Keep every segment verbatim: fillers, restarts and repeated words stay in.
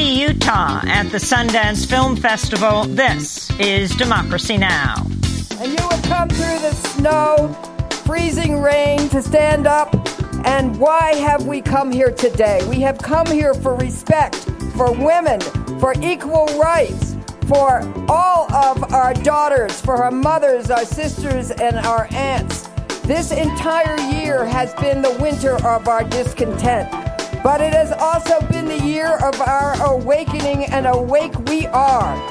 Boise, Utah, at the Sundance Film Festival. This is Democracy Now! And you have come through the snow, freezing rain to stand up. And why have we come here today? We have come here for respect, for women, for equal rights, for all of our daughters, for our mothers, our sisters, and our aunts. This entire year has been the winter of our discontent, but it has also been the year of our awakening, and awake we are.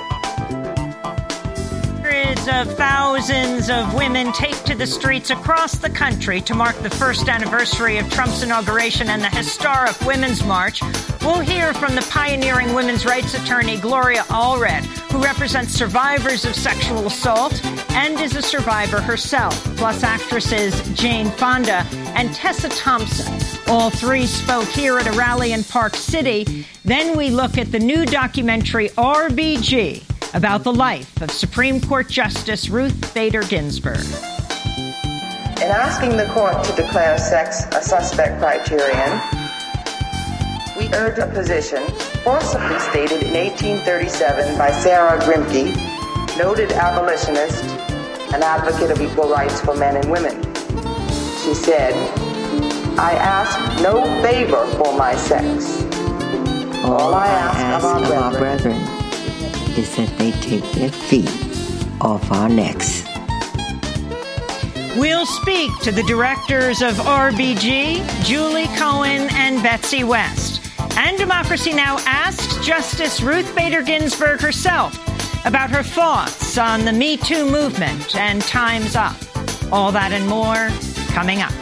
Hundreds of thousands of women take to the streets across the country to mark the first anniversary of Trump's inauguration and the historic Women's March. We'll hear from the pioneering women's rights attorney Gloria Allred, who represents survivors of sexual assault and is a survivor herself, plus actresses Jane Fonda and Tessa Thompson. All three spoke here at a rally in Park City. Then we look at the new documentary R B G, about the life of Supreme Court Justice Ruth Bader Ginsburg. In asking the court to declare sex a suspect criterion, we urge a position forcibly stated in eighteen thirty-seven by Sarah Grimke, noted abolitionist and advocate of equal rights for men and women. She said, "I ask no favor for my sex. All, All I ask, ask of our of brethren, our brethren is that they take their feet off our necks." We'll speak to the directors of R B G, Julie Cohen and Betsy West. And Democracy Now! Asked Justice Ruth Bader Ginsburg herself about her thoughts on the Me Too movement and Time's Up. All that and more coming up.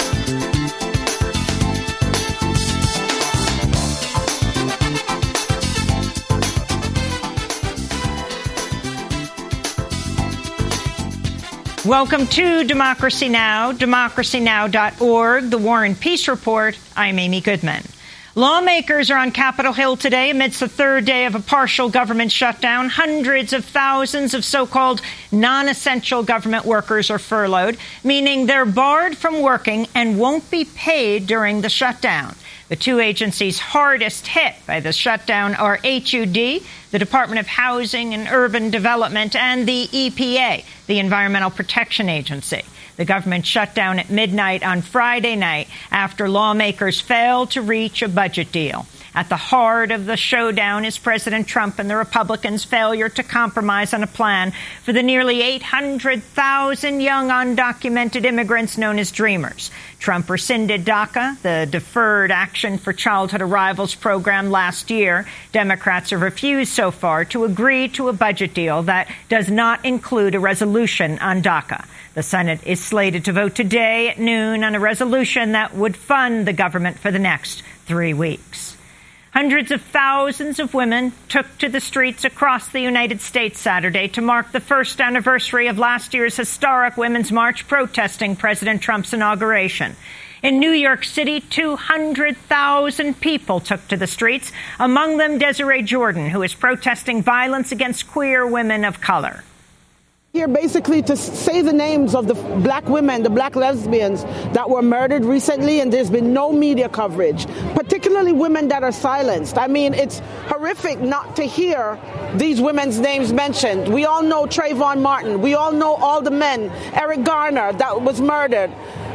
Welcome to Democracy Now!, democracy now dot org, the War and Peace Report. I'm Amy Goodman. Lawmakers are on Capitol Hill today amidst the third day of a partial government shutdown. Hundreds of thousands of so-called non-essential government workers are furloughed, meaning they're barred from working and won't be paid during the shutdown. The two agencies hardest hit by the shutdown are H U D, the Department of Housing and Urban Development, and the E P A, the Environmental Protection Agency. The government shut down at midnight on Friday night after lawmakers failed to reach a budget deal. At the heart of the showdown is President Trump and the Republicans' failure to compromise on a plan for the nearly eight hundred thousand young undocumented immigrants known as Dreamers. Trump rescinded DACA, the Deferred Action for Childhood Arrivals program, last year. Democrats have refused so far to agree to a budget deal that does not include a resolution on DACA. The Senate is slated to vote today at noon on a resolution that would fund the government for the next three weeks. Hundreds of thousands of women took to the streets across the United States Saturday to mark the first anniversary of last year's historic Women's March, protesting President Trump's inauguration. In New York City, two hundred thousand people took to the streets, among them Desiree Jordan, who is protesting violence against queer women of color. Here basically to say the names of the black women, the black lesbians that were murdered recently, and there's been no media coverage, particularly women that are silenced. I mean, it's horrific not to hear these women's names mentioned. We all know Trayvon Martin. We all know all the men, Eric Garner, that was murdered.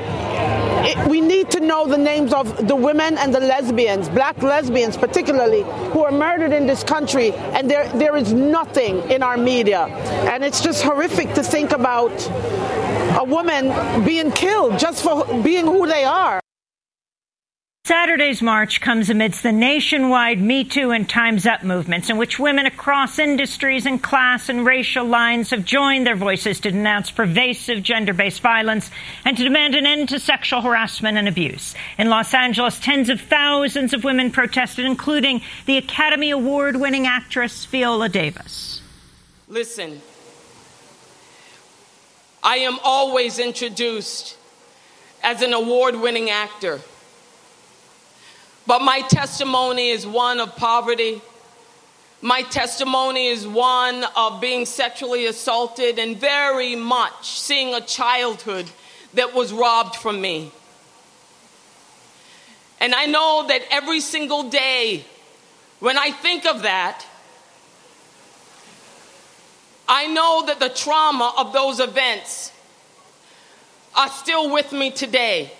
It, we need to know the names of the women and the lesbians, black lesbians particularly, who are murdered in this country, and there there is nothing in our media. And it's just horrific to think about a woman being killed just for being who they are. Saturday's march comes amidst the nationwide Me Too and Time's Up movements, in which women across industries and class and racial lines have joined their voices to denounce pervasive gender-based violence and to demand an end to sexual harassment and abuse. In Los Angeles, tens of thousands of women protested, including the Academy Award-winning actress Viola Davis. Listen, I am always introduced as an award-winning actor. But my testimony is one of poverty. My testimony is one of being sexually assaulted and very much seeing a childhood that was robbed from me. And I know that every single day When I think of that, I know that the trauma of those events are still with me today.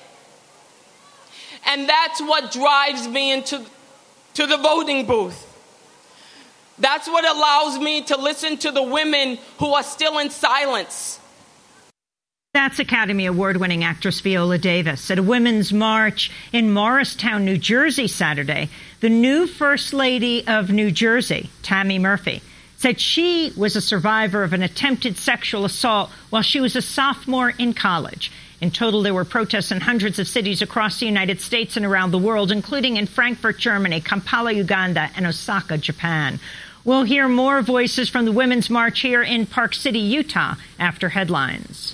And that's what drives me into to the voting booth. That's what allows me to listen to the women who are still in silence. That's Academy Award-winning actress Viola Davis. At a women's march in Morristown, New Jersey Saturday, the new First Lady of New Jersey, Tammy Murphy, said she was a survivor of an attempted sexual assault while she was a sophomore in college. In total, there were protests in hundreds of cities across the United States and around the world, including in Frankfurt, Germany, Kampala, Uganda, and Osaka, Japan. We'll hear more voices from the Women's March here in Park City, Utah, after headlines.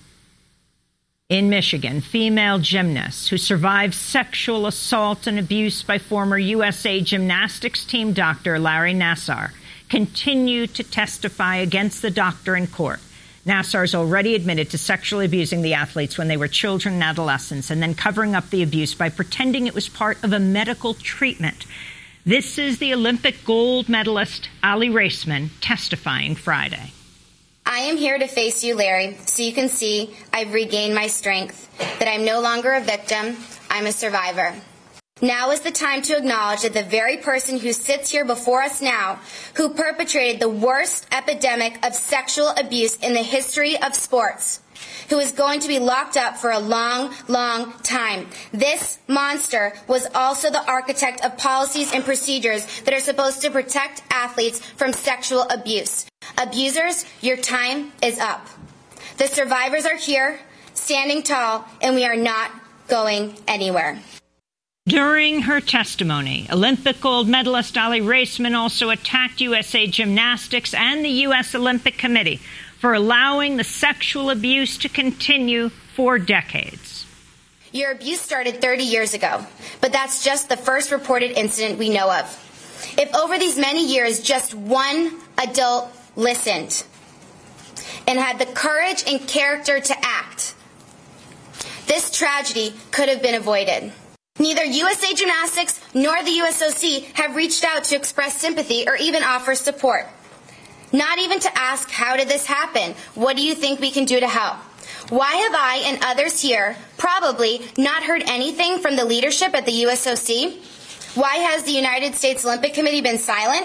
In Michigan, female gymnasts who survived sexual assault and abuse by former U S A Gymnastics team doctor Larry Nassar continue to testify against the doctor in court. Nassar's already admitted to sexually abusing the athletes when they were children and adolescents and then covering up the abuse by pretending it was part of a medical treatment. This is the Olympic gold medalist Ali Raisman testifying Friday. I am here to face you, Larry, so you can see I've regained my strength, that I'm no longer a victim, I'm a survivor. Now is the time to acknowledge that the very person who sits here before us now, who perpetrated the worst epidemic of sexual abuse in the history of sports, who is going to be locked up for a long, long time. This monster was also the architect of policies and procedures that are supposed to protect athletes from sexual abuse. Abusers, your time is up. The survivors are here, standing tall, and we are not going anywhere. During her testimony, Olympic gold medalist Ali Raisman also attacked U S A Gymnastics and the U S Olympic Committee for allowing the sexual abuse to continue for decades. Your abuse started thirty years ago, but that's just the first reported incident we know of. If over these many years just one adult listened and had the courage and character to act, this tragedy could have been avoided. Neither U S A Gymnastics nor the U S O C have reached out to express sympathy or even offer support. Not even to ask, how did this happen? What do you think we can do to help? Why have I and others here probably not heard anything from the leadership at the U S O C? Why has the United States Olympic Committee been silent?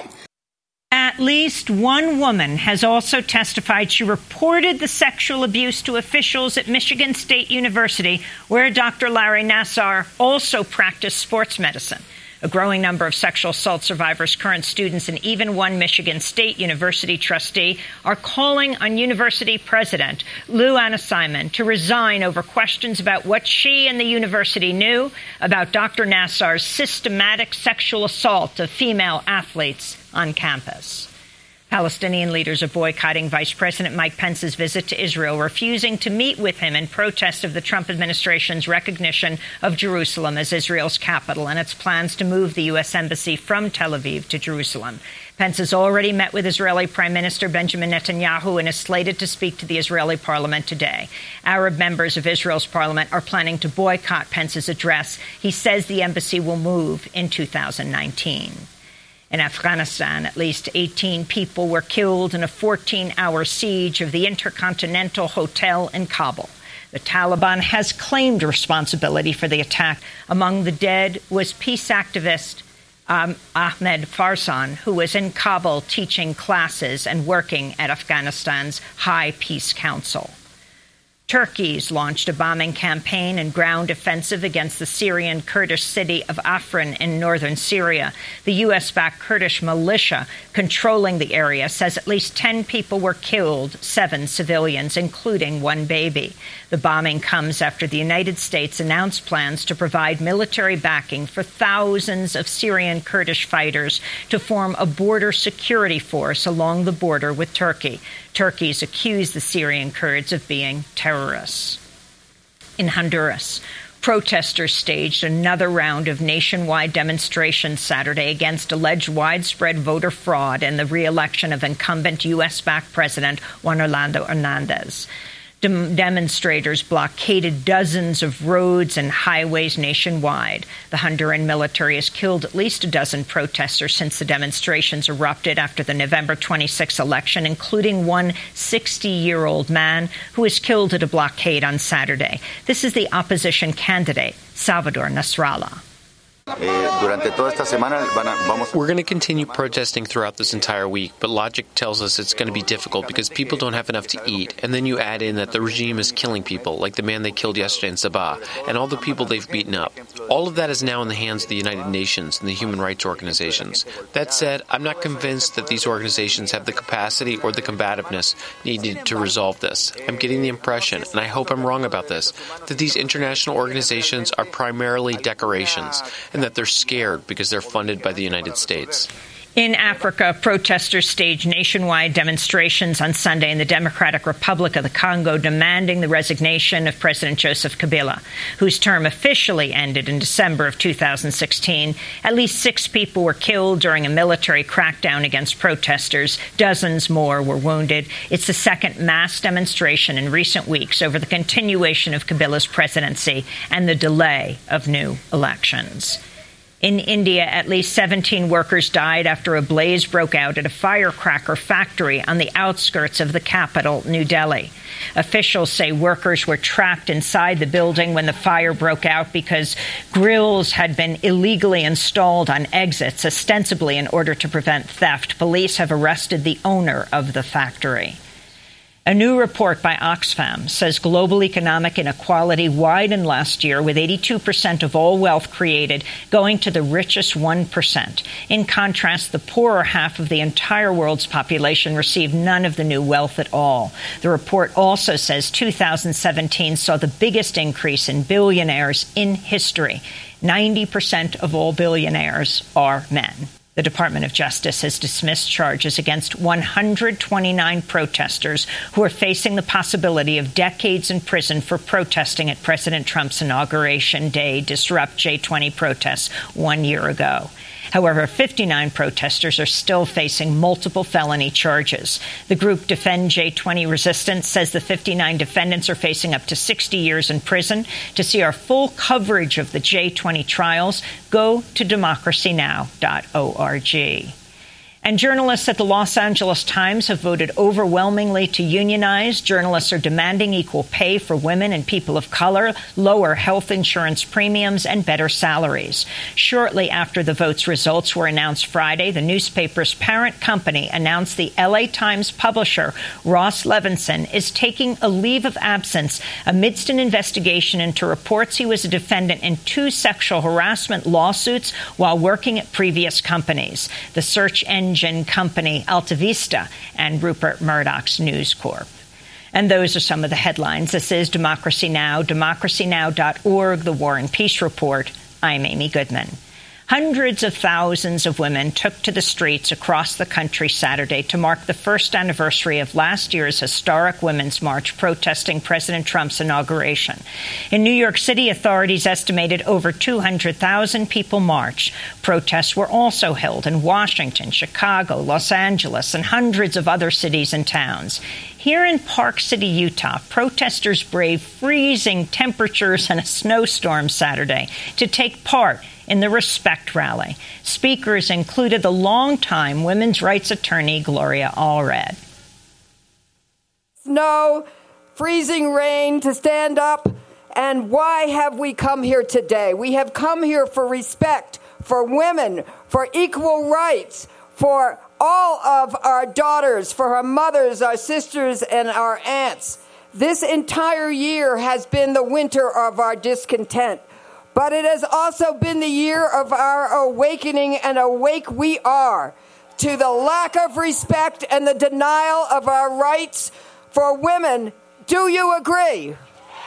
At least one woman has also testified she reported the sexual abuse to officials at Michigan State University, where Doctor Larry Nassar also practiced sports medicine. A growing number of sexual assault survivors, current students, and even one Michigan State University trustee are calling on university president Lou Anna Simon to resign over questions about what she and the university knew about Doctor Nassar's systematic sexual assault of female athletes on campus. Palestinian leaders are boycotting Vice President Mike Pence's visit to Israel, refusing to meet with him in protest of the Trump administration's recognition of Jerusalem as Israel's capital and its plans to move the U S embassy from Tel Aviv to Jerusalem. Pence has already met with Israeli Prime Minister Benjamin Netanyahu and is slated to speak to the Israeli parliament today. Arab members of Israel's parliament are planning to boycott Pence's address. He says the embassy will move in two thousand nineteen. In Afghanistan, at least eighteen people were killed in a fourteen-hour siege of the Intercontinental Hotel in Kabul. The Taliban has claimed responsibility for the attack. Among the dead was peace activist um, Ahmed Farzan, who was in Kabul teaching classes and working at Afghanistan's High Peace Council. Turkey's launched a bombing campaign and ground offensive against the Syrian Kurdish city of Afrin in northern Syria. The U S-backed Kurdish militia controlling the area says at least ten people were killed, seven civilians, including one baby. The bombing comes after the United States announced plans to provide military backing for thousands of Syrian Kurdish fighters to form a border security force along the border with Turkey. Turkey's accused the Syrian Kurds of being terrorists. In Honduras, protesters staged another round of nationwide demonstrations Saturday against alleged widespread voter fraud and the re-election of incumbent U S-backed President Juan Orlando Hernandez. Dem- demonstrators blockaded dozens of roads and highways nationwide. The Honduran military has killed at least a dozen protesters since the demonstrations erupted after the November twenty-sixth election, including one sixty-year-old man who was killed at a blockade on Saturday. This is the opposition candidate, Salvador Nasrallah. We're going to continue protesting throughout this entire week, but logic tells us it's going to be difficult because people don't have enough to eat, and then you add in that the regime is killing people, like the man they killed yesterday in Sabah, and all the people they've beaten up. All of that is now in the hands of the United Nations and the human rights organizations. That said, I'm not convinced that these organizations have the capacity or the combativeness needed to resolve this. I'm getting the impression, and I hope I'm wrong about this, that these international organizations are primarily decorations, and that they're scared because they're funded by the United States. In Africa, protesters staged nationwide demonstrations on Sunday in the Democratic Republic of the Congo demanding the resignation of President Joseph Kabila, whose term officially ended in December of two thousand sixteen. At least six people were killed during a military crackdown against protesters. Dozens more were wounded. It's the second mass demonstration in recent weeks over the continuation of Kabila's presidency and the delay of new elections. In India, at least seventeen workers died after a blaze broke out at a firecracker factory on the outskirts of the capital, New Delhi. Officials say workers were trapped inside the building when the fire broke out because grills had been illegally installed on exits, ostensibly in order to prevent theft. Police have arrested the owner of the factory. A new report by Oxfam says global economic inequality widened last year, with eighty-two percent of all wealth created going to the richest one percent. In contrast, the poorer half of the entire world's population received none of the new wealth at all. The report also says two thousand seventeen saw the biggest increase in billionaires in history. ninety percent of all billionaires are men. The Department of Justice has dismissed charges against one hundred twenty-nine protesters who are facing the possibility of decades in prison for protesting at President Trump's Inauguration Day Disrupt G twenty protests one year ago. However, fifty-nine protesters are still facing multiple felony charges. The group Defend G twenty Resistance says the fifty-nine defendants are facing up to sixty years in prison. To see our full coverage of the G twenty trials, go to democracy now dot org. And journalists at the Los Angeles Times have voted overwhelmingly to unionize. Journalists are demanding equal pay for women and people of color, lower health insurance premiums, and better salaries. Shortly after the vote's results were announced Friday, the newspaper's parent company announced the L A Times publisher, Ross Levinson, is taking a leave of absence amidst an investigation into reports he was a defendant in two sexual harassment lawsuits while working at previous companies. The search engine company AltaVista and Rupert Murdoch's News Corp. And those are some of the headlines. This is Democracy Now!, democracy now dot org, the War and Peace Report. I'm Amy Goodman. Hundreds of thousands of women took to the streets across the country Saturday to mark the first anniversary of last year's historic Women's March protesting President Trump's inauguration. In New York City, authorities estimated over two hundred thousand people marched. Protests were also held in Washington, Chicago, Los Angeles, and hundreds of other cities and towns. Here in Park City, Utah, protesters braved freezing temperatures and a snowstorm Saturday to take part in the Respect Rally. Speakers included the longtime women's rights attorney, Gloria Allred. Snow, freezing rain to stand up. And why have we come here today? We have come here for respect, for women, for equal rights, for all of our daughters, for our mothers, our sisters, and our aunts. This entire year has been the winter of our discontent. But it has also been the year of our awakening, and awake we are to the lack of respect and the denial of our rights for women. Do you agree?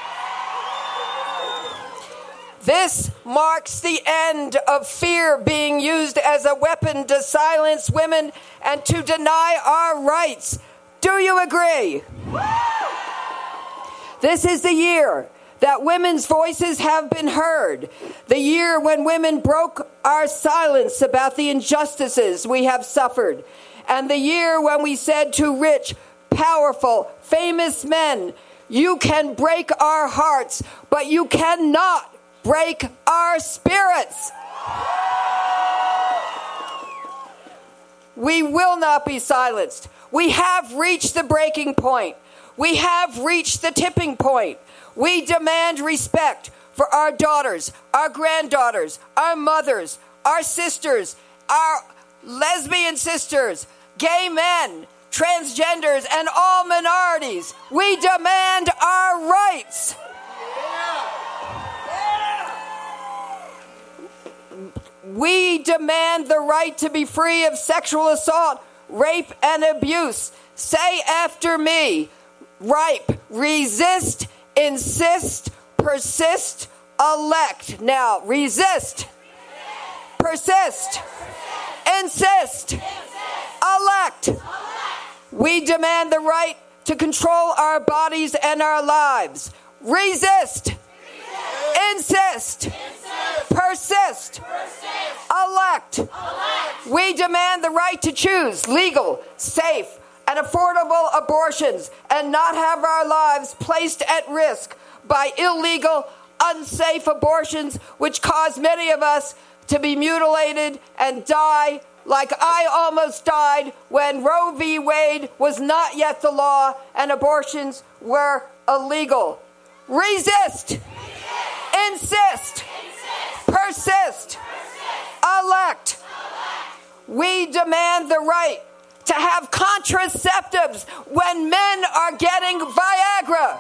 This marks the end of fear being used as a weapon to silence women and to deny our rights. Do you agree? This is the year that women's voices have been heard. The year when women broke our silence about the injustices we have suffered. And the year when we said to rich, powerful, famous men, You can break our hearts, but you cannot break our spirits. We will not be silenced. We have reached the breaking point. We have reached the tipping point. We demand respect for our daughters, our granddaughters, our mothers, our sisters, our lesbian sisters, gay men, transgenders, and all minorities. We demand our rights. We demand the right to be free of sexual assault, rape, and abuse. Say after me, RIPE, resist, insist, persist, elect. Now, resist, persist, insist, elect. We demand the right to control our bodies and our lives. Resist, insist, persist, elect. We demand the right to choose legal, safe, and affordable abortions and not have our lives placed at risk by illegal, unsafe abortions, which cause many of us to be mutilated and die like I almost died when Roe v. Wade was not yet the law and abortions were illegal. Resist, Resist. Insist, Insist. Persist, Persist. Elect. Elect. We demand the right to have contraceptives when men are getting Viagra.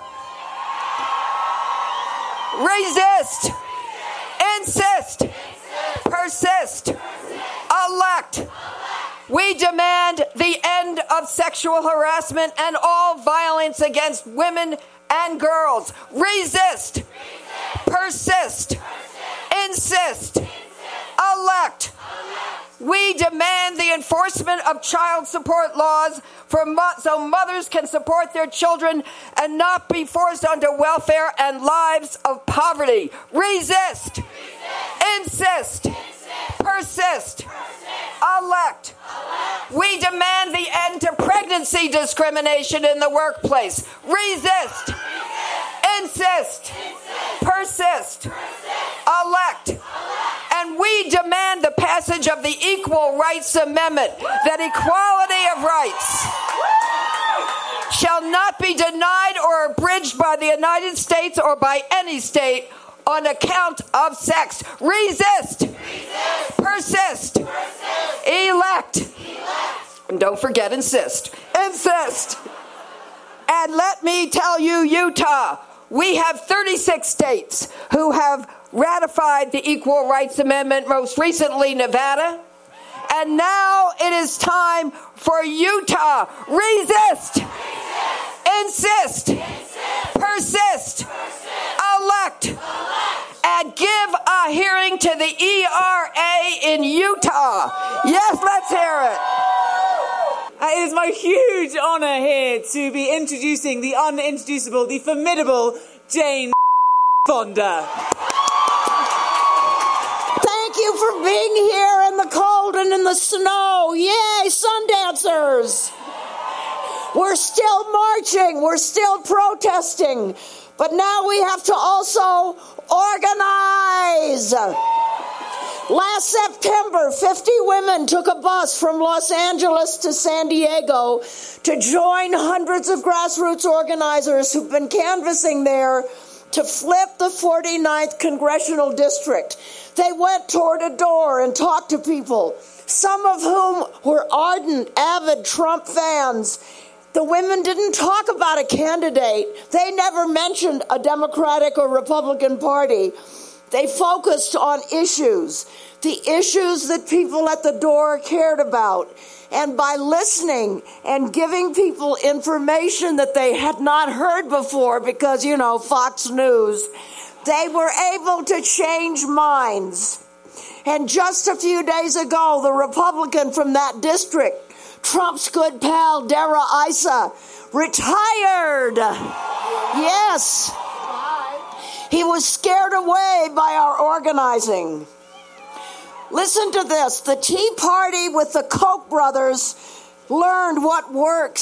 Resist, Insist, Persist, elect. We demand the end of sexual harassment and all violence against women and girls. Resist, persist, insist, elect. We demand the enforcement of child support laws for mo- so mothers can support their children and not be forced onto welfare and lives of poverty. Resist, Resist. Insist, Insist. Persist, Persist. Elect. Elect. We demand the end to pregnancy discrimination in the workplace. Resist, Resist. Insist, Insist. Persist, Persist. Elect. Elect. And we demand the passage of the Equal Rights Amendment, that equality of rights shall not be denied or abridged by the United States or by any state on account of sex. Resist, Resist. Persist, Persist. Elect. Elect. And don't forget, insist. Insist. And let me tell you, Utah, we have thirty-six states who have ratified the Equal Rights Amendment, most recently Nevada. And now it is time for Utah. Resist, Resist. Insist, Insist. Persist, Persist. Elect. Elect, and give a hearing to the E R A in Utah. Yes, let's hear it. It is my huge honor here to be introducing the unintroducible, the formidable Jane Fonda. Thank you for being here in the cold and in the snow. Yay, Sundancers! We're still marching. We're still protesting. But now we have to also organize. Last September, fifty women took a bus from Los Angeles to San Diego to join hundreds of grassroots organizers who've been canvassing there to flip the forty-ninth congressional district. They went door to door and talked to people, some of whom were ardent, avid Trump fans. The women didn't talk about a candidate. They never mentioned a Democratic or Republican Party. They focused on issues, the issues that people at the door cared about. And by listening and giving people information that they had not heard before, because, you know, Fox News, they were able to change minds. And just a few days ago, the Republican from that district, Trump's good pal, Dara Issa, retired. Yes. He was scared away by our organizing. Listen to this. The Tea Party with the Koch brothers learned what works.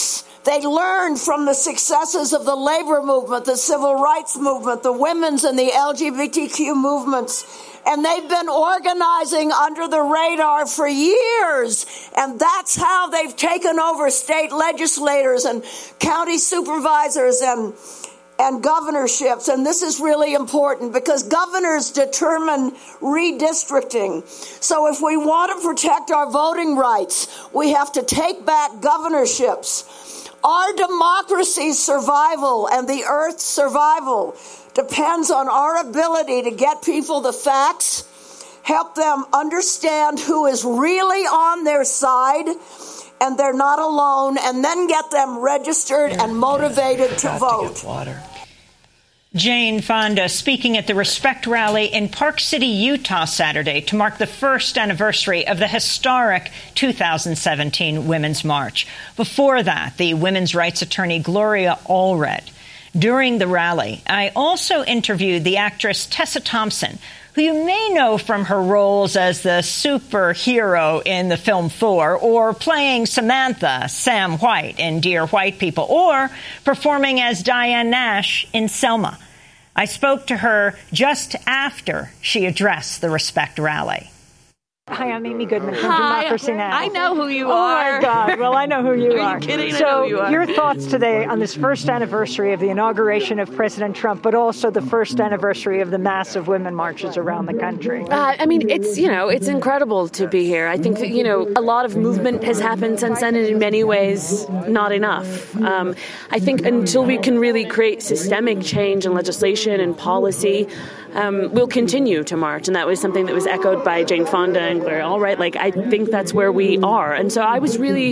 They learned from the successes of the labor movement, the civil rights movement, the women's and the L G B T Q movements. And they've been organizing under the radar for years. And that's how they've taken over state legislators and county supervisors and, and governorships. And this is really important because governors determine redistricting. So if we want to protect our voting rights, we have to take back governorships. Our democracy's survival and the earth's survival depends on our ability to get people the facts, help them understand who is really on their side, and they're not alone, and then get them registered and motivated to vote. Jane Fonda speaking at the Respect Rally in Park City, Utah Saturday to mark the first anniversary of the historic two thousand seventeen Women's March. Before that, the women's rights attorney Gloria Allred. During the rally, I also interviewed the actress Tessa Thompson, who you may know from her roles as the superhero in the film Thor, or playing Samantha, Sam White in Dear White People, or performing as Diane Nash in Selma. I spoke to her just after she addressed the Respect Rally. Hi, I'm Amy Goodman from Hi, Democracy Now! I know who you oh are. Oh, my God. Well, I know who you are. Are you kidding? So, I know who you are. Your thoughts today on this first anniversary of the inauguration of President Trump, but also the first anniversary of the massive women marches around the country. Uh, I mean, it's, you know, it's incredible to be here. I think that, you know, a lot of movement has happened since then, and in many ways, not enough. Um, I think until we can really create systemic change in legislation and policy, Um, we'll continue to march. And that was something that was echoed by Jane Fonda and Gloria Allred. Like, I think that's where we are. And so I was really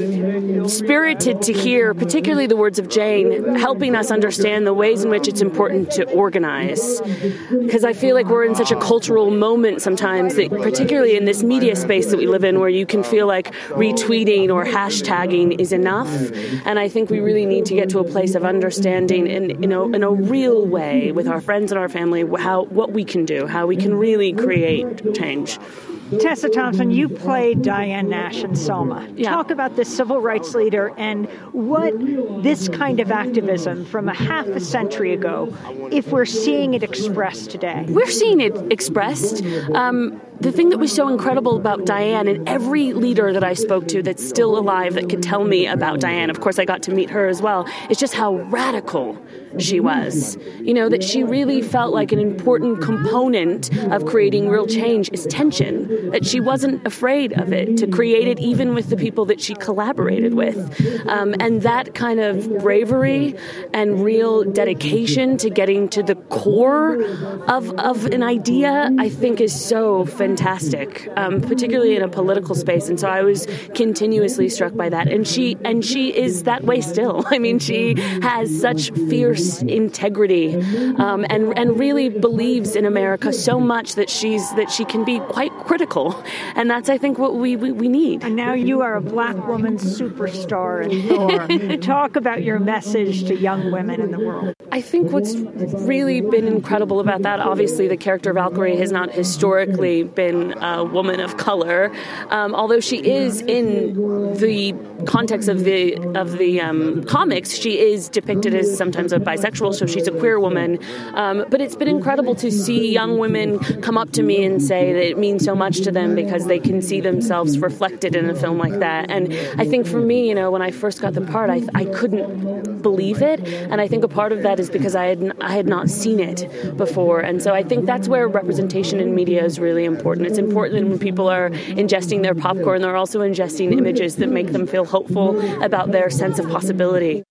spirited to hear, particularly the words of Jane, helping us understand the ways in which it's important to organize. Because I feel like we're in such a cultural moment sometimes, that particularly in this media space that we live in, where you can feel like retweeting or hashtagging is enough. And I think we really need to get to a place of understanding in, you know, in a real way with our friends and our family how what we can do, how we can really create change. Tessa Thompson, you played Diane Nash in Selma. Yeah. Talk about this civil rights leader and what this kind of activism from a half a century ago, if we're seeing it expressed today. We're seeing it expressed. Um, the thing that was so incredible about Diane, and every leader that I spoke to that's still alive that could tell me about Diane, of course I got to meet her as well, is just how radical she was. You know, that she really felt like an important component of creating real change is tension, that she wasn't afraid of it, to create it even with the people that she collaborated with. Um, and that kind of bravery and real dedication to getting to the core of, of an idea, I think is so fantastic, um, particularly in a political space. And so I was continuously struck by that. And she, and she is that way still. I mean, she has such fierce integrity, um, and and really believes in America so much that she's that she can be quite critical, and that's I think what we we, we need. And now you are a black woman superstar in Thor. Talk about your message to young women in the world. I think what's really been incredible about that, obviously, the character Valkyrie has not historically been a woman of color, um, although she is in the context of the of the um, comics. She is depicted as sometimes a bisexual, so she's a queer woman. Um, but it's been incredible to see young women come up to me and say that it means so much to them because they can see themselves reflected in a film like that. And I think for me, you know, when I first got the part, I, I couldn't believe it. And I think a part of that is because I had I had not seen it before. And so I think that's where representation in media is really important. It's important when people are ingesting their popcorn, they're also ingesting images that make them feel hopeful about their sense of possibility.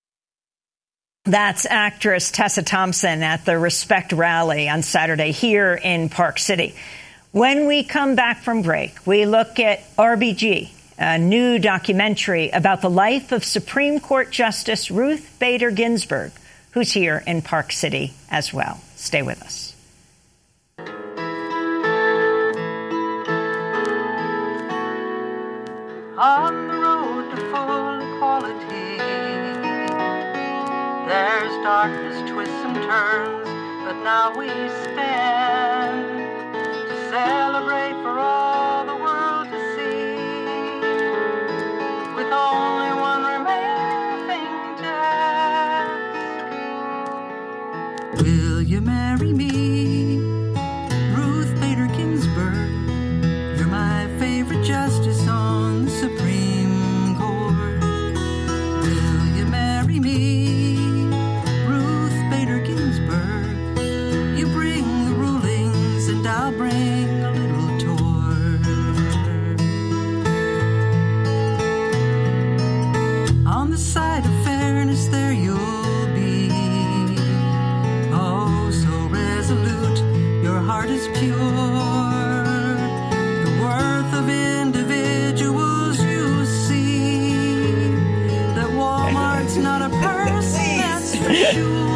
That's actress Tessa Thompson at the Respect Rally on Saturday here in Park City. When we come back from break, we look at R B G, a new documentary about the life of Supreme Court Justice Ruth Bader Ginsburg, who's here in Park City as well. Stay with us. On the road to full equality, there's darkness, twists and turns, but now we stand to celebrate for all the world to see. With only one remaining Will you marry me, Ruth Bader Ginsburg? You're my favorite justice on the Supreme Court. Will you marry me, Ruth Bader Ginsburg? You bring the rulings and I'll bring a little tour. On the side of fairness there you'll be, oh so resolute, your heart is pure. The worth of individuals you see, that Walmart's not a person, that's for sure.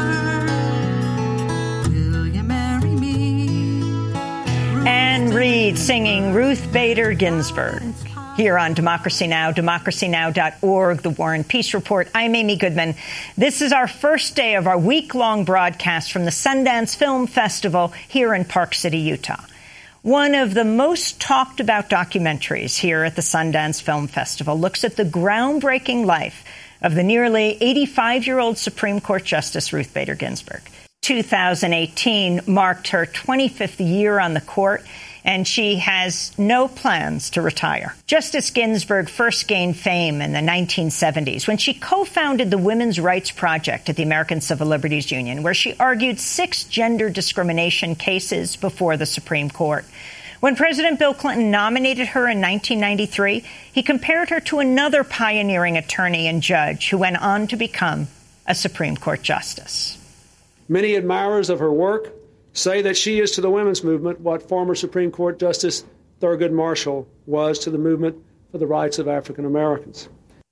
Will you marry me? Anne Reid singing Ruth Bader Ginsburg. Here on Democracy Now!, democracy now dot org, The War and Peace Report. I'm Amy Goodman. This is our first day of our week-long broadcast from the Sundance Film Festival here in Park City, Utah. One of the most talked about documentaries here at the Sundance Film Festival looks at the groundbreaking life of the nearly eighty-five-year-old Supreme Court Justice Ruth Bader Ginsburg. two thousand eighteen marked her twenty-fifth year on the court, and she has no plans to retire. Justice Ginsburg first gained fame in the nineteen seventies when she co-founded the Women's Rights Project at the American Civil Liberties Union, where she argued six gender discrimination cases before the Supreme Court. When President Bill Clinton nominated her in nineteen ninety-three, he compared her to another pioneering attorney and judge who went on to become a Supreme Court justice. Many admirers of her work say that she is to the women's movement what former Supreme Court Justice Thurgood Marshall was to the movement for the rights of African Americans.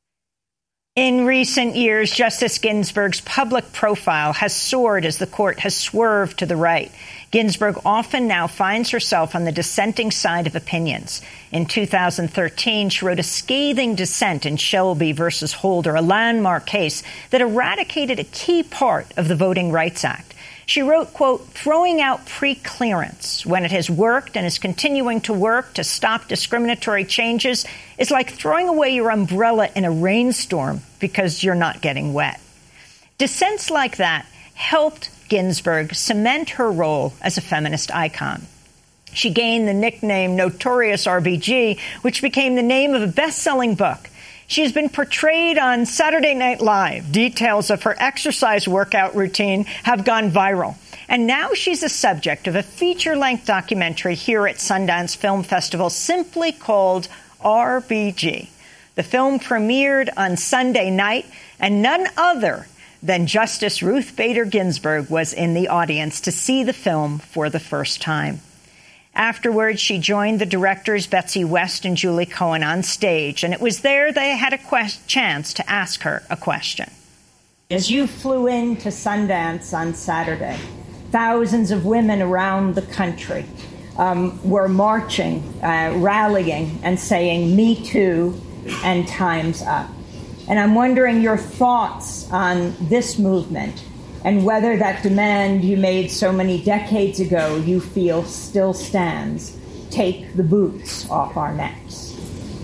In recent years, Justice Ginsburg's public profile has soared as the court has swerved to the right. Ginsburg often now finds herself on the dissenting side of opinions. In two thousand thirteen, she wrote a scathing dissent in Shelby versus Holder, a landmark case that eradicated a key part of the Voting Rights Act. She wrote, quote, throwing out pre-clearance when it has worked and is continuing to work to stop discriminatory changes is like throwing away your umbrella in a rainstorm because you're not getting wet. Dissents like that helped Ginsburg cement her role as a feminist icon. She gained the nickname Notorious R B G, which became the name of a best-selling book. She has been portrayed on Saturday Night Live. Details of her exercise workout routine have gone viral. And now she's the subject of a feature-length documentary here at Sundance Film Festival simply called R B G. The film premiered on Sunday night, and none other than Justice Ruth Bader Ginsburg was in the audience to see the film for the first time. Afterwards, she joined the directors Betsy West and Julie Cohen on stage, and it was there they had a quest- chance to ask her a question. As you flew into Sundance on Saturday, thousands of women around the country um, were marching, uh, rallying, and saying, "Me too," and "Time's up." And I'm wondering your thoughts on this movement and whether that demand you made so many decades ago you feel still stands. Take the boots off our necks.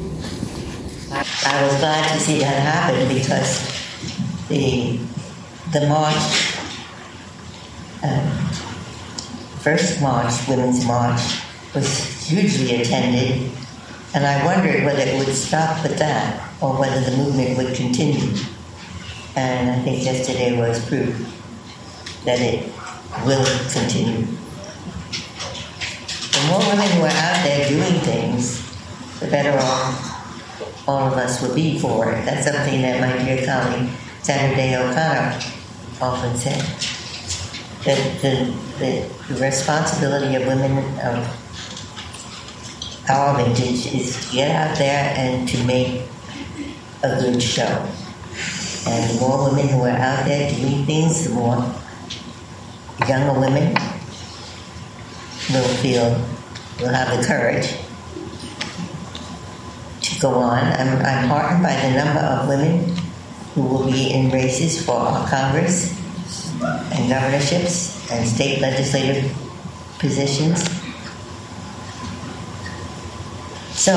I, I was glad to see that happen because the the march, uh, first march, Women's March, was hugely attended, and I wondered whether it would stop with that or whether the movement would continue. And I think yesterday was proof that it will continue. The more women who are out there doing things, the better off all of us will be for it. That's something that my dear colleague Sandra Day O'Connor often said. That the, the, the responsibility of women of our vintage is to get out there and to make a good show. And the more women who are out there doing things, the more younger women will feel, will have the courage to go on. I'm, I'm heartened by the number of women who will be in races for our Congress and governorships and state legislative positions. So,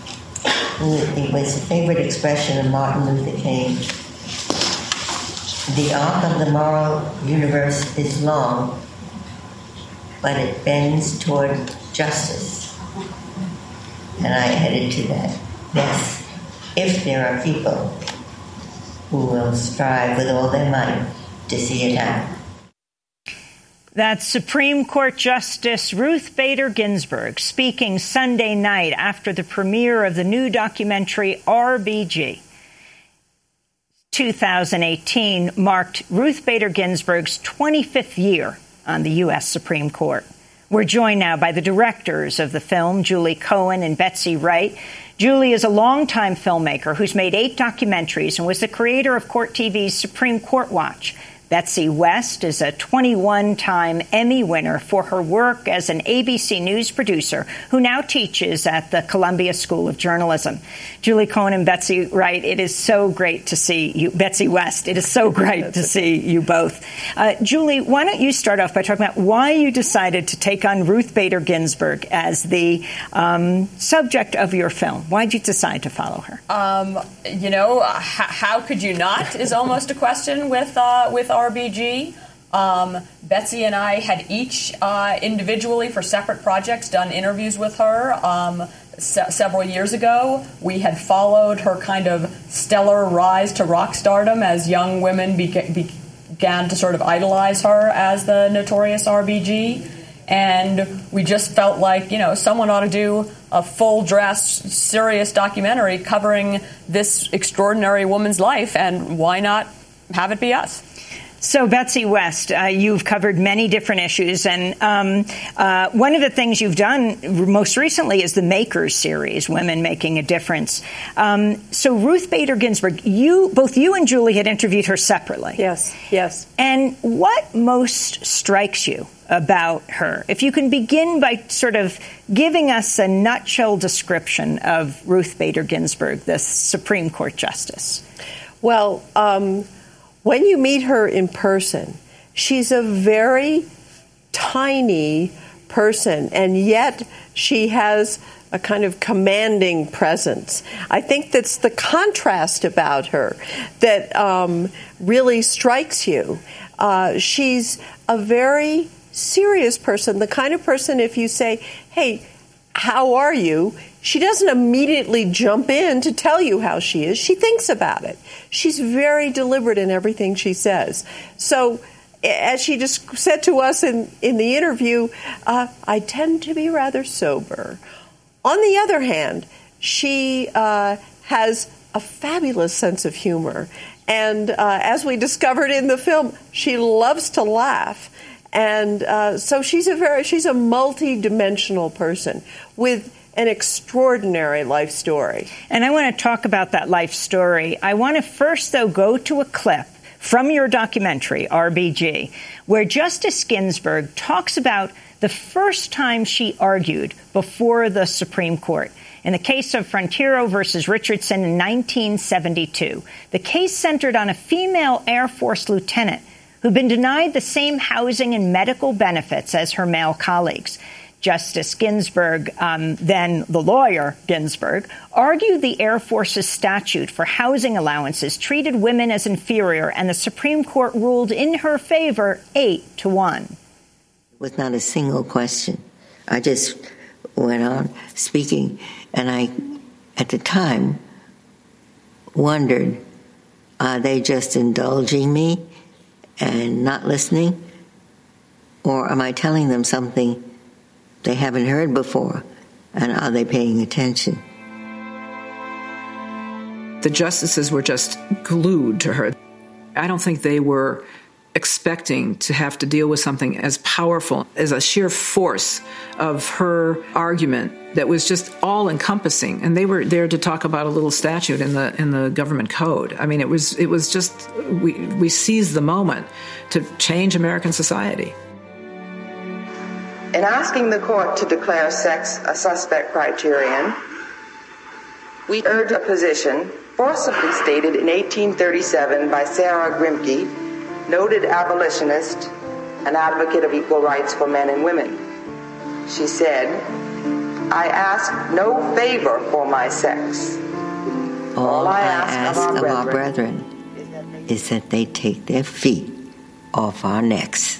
it was a favorite expression of Martin Luther King The arc of the moral universe is long, but it bends toward justice. And I added to that, yes, if there are people who will strive with all their might to see it happen. That's Supreme Court Justice Ruth Bader Ginsburg speaking Sunday night after the premiere of the new documentary R B G. two thousand eighteen marked Ruth Bader Ginsburg's twenty-fifth year on the U S Supreme Court. We're joined now by the directors of the film, Julie Cohen and Betsy Wright. Julie is a longtime filmmaker who's made eight documentaries and was the creator of Court T V's Supreme Court Watch. Betsy West is a twenty-one-time Emmy winner for her work as an A B C News producer who now teaches at the Columbia School of Journalism. Julie Cohen and Betsy Wright, it is so great to see you. Betsy West, it is so great to see you both. Uh, Julie, why don't you start off by talking about why you decided to take on Ruth Bader Ginsburg as the um, subject of your film? Why did you decide to follow her? Um, you know, h- how could you not is almost a question with uh, with our R B G. Um, Betsy and I had each uh, individually for separate projects done interviews with her um, se- several years ago. We had followed her kind of stellar rise to rock stardom as young women beca- began to sort of idolize her as the notorious R B G. And we just felt like, you know, someone ought to do a full-dress, serious documentary covering this extraordinary woman's life, and why not have it be us? So, Betsy West, uh, you've covered many different issues, and um, uh, one of the things you've done most recently is the Makers series, Women Making a Difference. Um, so, Ruth Bader Ginsburg, you, both you and Julie had interviewed her separately. Yes, yes. And what most strikes you about her? If you can begin by sort of giving us a nutshell description of Ruth Bader Ginsburg, the Supreme Court Justice. Well, um... when you meet her in person, she's a very tiny person, and yet she has a kind of commanding presence. I think that's the contrast about her that um, really strikes you. Uh, she's a very serious person, the kind of person if you say, hey, how are you? She doesn't immediately jump in to tell you how she is. She thinks about it. She's very deliberate in everything she says. So, as she just said to us in, in the interview, uh, I tend to be rather sober. On the other hand, she uh, has a fabulous sense of humor. And uh, as we discovered in the film, she loves to laugh. And uh, so she's a very she's a multi-dimensional person with an extraordinary life story. And I want to talk about that life story. I want to first, though, go to a clip from your documentary, R B G, where Justice Ginsburg talks about the first time she argued before the Supreme Court. In the case of Frontiero versus Richardson in nineteen seventy-two, the case centered on a female Air Force lieutenant who'd been denied the same housing and medical benefits as her male colleagues. Justice Ginsburg, um, then the lawyer Ginsburg, argued the Air Force's statute for housing allowances treated women as inferior, and the Supreme Court ruled in her favor eight to one. With not a single question. I just went on speaking, and I, at the time, wondered, are they just indulging me and not listening? Or am I telling them something they haven't heard before, and are they paying attention? The justices were just glued to her. I don't think they were expecting to have to deal with something as powerful as a sheer force of her argument that was just all-encompassing. And they were there to talk about a little statute in the in the government code. I mean, it was it was just we we seized the moment to change American society. In asking the court to declare sex a suspect criterion, we urge a position forcibly stated in eighteen thirty-seven by Sarah Grimke, noted abolitionist and advocate of equal rights for men and women. She said, I ask no favor for my sex. All, All I, I ask, ask of, our, of brethren, our brethren is that they take their feet off our necks.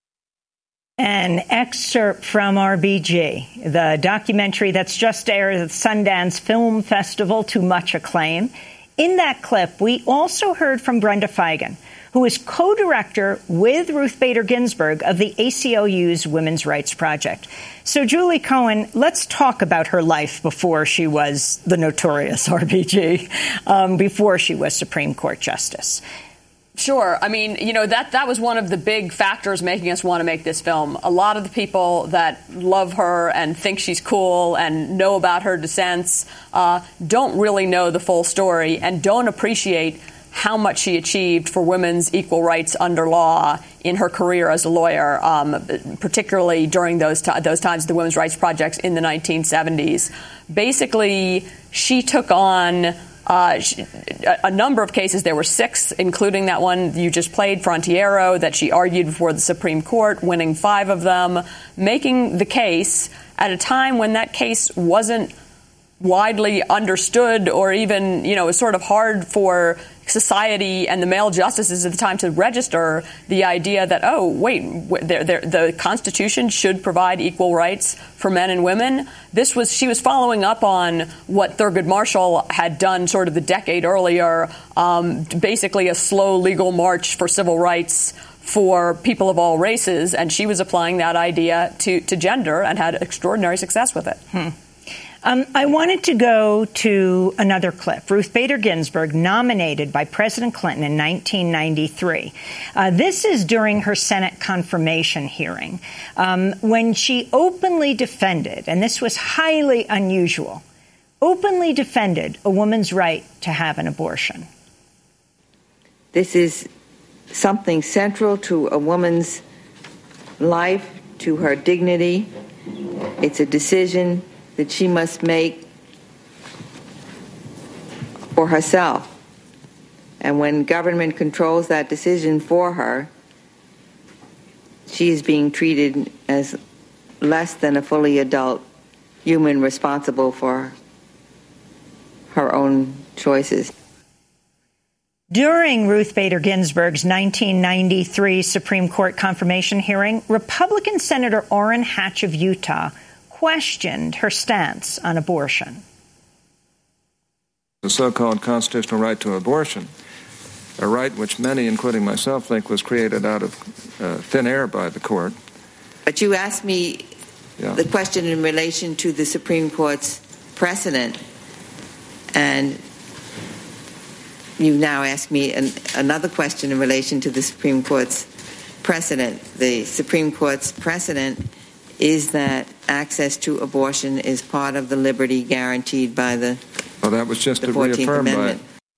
An excerpt from R B G, the documentary that's just aired at the Sundance Film Festival to much acclaim. In that clip, we also heard from Brenda Feigen, who is co-director with Ruth Bader Ginsburg of the A C L U's Women's Rights Project. So, Julie Cohen, let's talk about her life before she was the notorious R B G, um, before she was Supreme Court Justice. Sure. I mean, you know, that that was one of the big factors making us want to make this film. A lot of the people that love her and think she's cool and know about her dissents uh, don't really know the full story and don't appreciate how much she achieved for women's equal rights under law in her career as a lawyer, um, particularly during those t- those times, the Women's Rights Projects in the nineteen seventies. Basically, she took on Uh, a number of cases. There were six, including that one you just played, Frontiero, that she argued before the Supreme Court, winning five of them, making the case at a time when that case wasn't widely understood or even, you know, it was sort of hard for society and the male justices at the time to register the idea that, oh, wait, they're, they're, the Constitution should provide equal rights for men and women. This was, she was following up on what Thurgood Marshall had done sort of the decade earlier, um, basically a slow legal march for civil rights for people of all races. And she was applying that idea to, to gender and had extraordinary success with it. Hmm. Um, I wanted to go to another clip. Ruth Bader Ginsburg, nominated by President Clinton in nineteen ninety-three. Uh, this is during her Senate confirmation hearing, um, when she openly defended, and this was highly unusual, openly defended a woman's right to have an abortion. This is something central to a woman's life, to her dignity. It's a decision that she must make for herself. And when government controls that decision for her, she is being treated as less than a fully adult human responsible for her own choices. During Ruth Bader Ginsburg's nineteen ninety-three Supreme Court confirmation hearing, Republican Senator Orrin Hatch of Utah questioned her stance on abortion. The so-called constitutional right to abortion, a right which many, including myself, think was created out of uh, thin air by the court. But you asked me yeah. the question in relation to the Supreme Court's precedent, and you now ask me an, another question in relation to the Supreme Court's precedent. The Supreme Court's precedent is that access to abortion is part of the liberty guaranteed by the Well, that was just the fourteenth Amendment.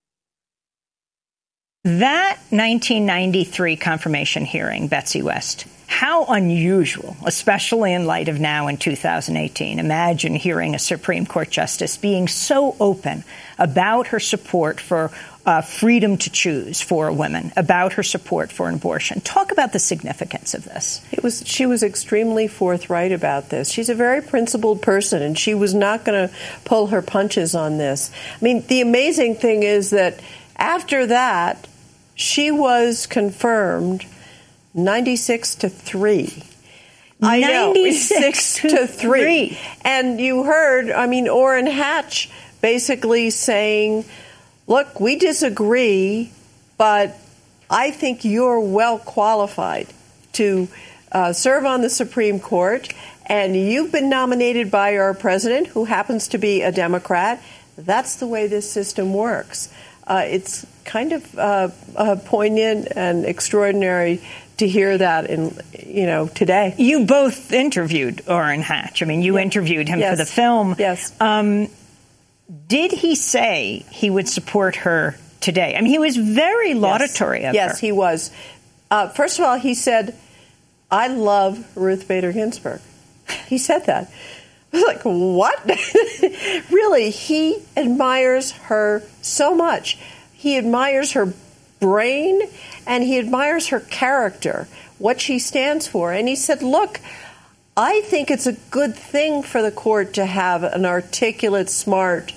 By that nineteen ninety-three confirmation hearing, Betsy West, how unusual, especially in light of now in two thousand eighteen. Imagine hearing a Supreme Court justice being so open about her support for uh, freedom to choose for women, about her support for an abortion. Talk about the significance of this. It was she was extremely forthright about this. She's a very principled person, and she was not going to pull her punches on this. I mean, the amazing thing is that after that, she was confirmed ninety-six to three. I know, ninety-six to three. And you heard, I mean, Orrin Hatch basically saying, look, we disagree, but I think you're well qualified to uh, serve on the Supreme Court, and you've been nominated by our president, who happens to be a Democrat. That's the way this system works. Uh, it's kind of uh, uh, poignant and extraordinary to hear that in, you know, today. You both interviewed Orrin Hatch. I mean, you yeah. interviewed him yes. for the film. Yes. Um, did he say he would support her today? I mean, he was very laudatory yes. of yes, her. Yes, he was. Uh, first of all, he said, I love Ruth Bader Ginsburg. He said that. I was like, what? Really, he admires her so much. He admires her brain, and he admires her character, what she stands for. And he said, look, I think it's a good thing for the court to have an articulate, smart